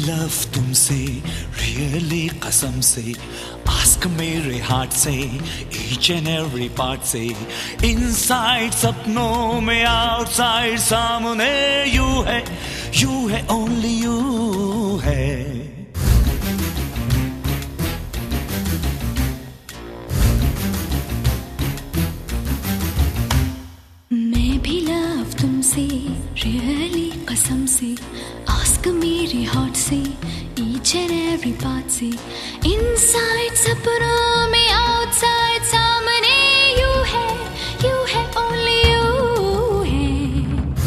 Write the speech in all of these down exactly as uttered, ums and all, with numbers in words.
love तुमसे really कसम से आस्क मेरे हार्ट से ईच एंड एवरी पार्ट से इनसाइड सपनों में आउटसाइड सामने यू है यू है ओनली यू है मैं भी लव तुमसे रियली कसम से आस्क मेरे हार्ट से ईच एंड एवरी पार्ट से इनसाइड सपनों में आउटसाइड सामने यू है यू है ओनली यू है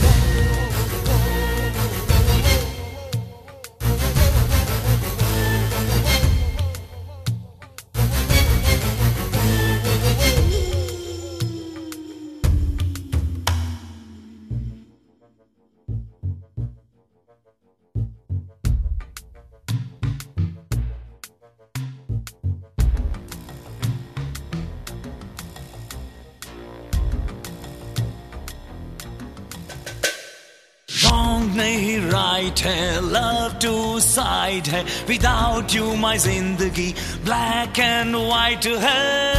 नहीं राइट है लव टू साइड है विदाउट यू माई जिंदगी ब्लैक एंड वाइट है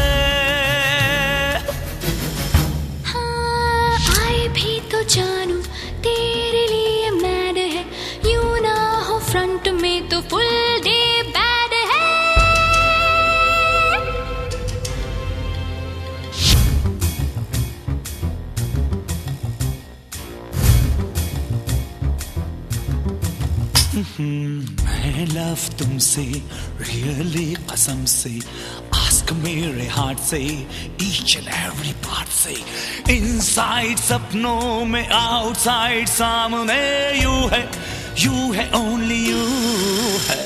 हाँ आए भी तो जानू तेरे लिए मैड है यू ना हो फ्रंट में तो फुल डे बैड है मैं लव तुमसे रियली कसम से आस्क मेरे हार्ट से ईच एंड एवरी पार्ट से इनसाइड सपनों में आउटसाइड सामने यू है यू है ओनली यू है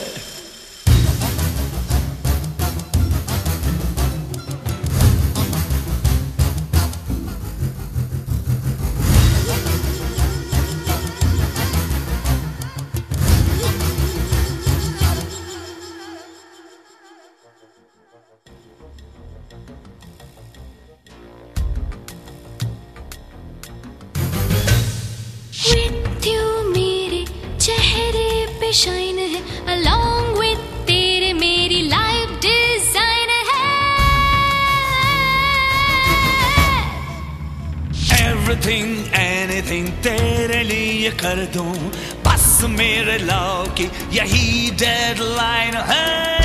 शाइन है along with तेरे मेरी लाइफ डिजाइन है Everything anything तेरे लिए कर दूं बस मेरे लव की यही डेडलाइन है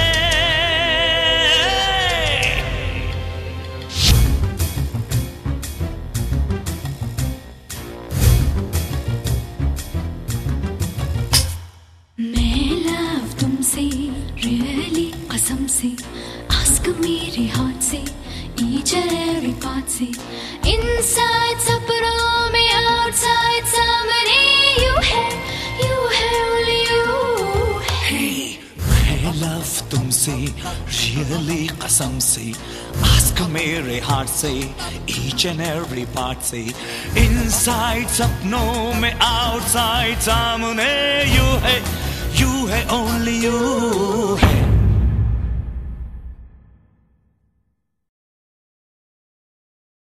रियली कसम से आस्क मेरे हार्ट से ईच एंड एवरी पार्ट से इनसाइड सपनों में आउटसाइड सामने यू है यू है ओनली यू है मैं लव तुमसे रियली कसम से आस्क मेरे हार्ट से ईच एंड एवरी पार्ट से इनसाइड सपनों में आउटसाइड सामने यू है यू है ओनली यू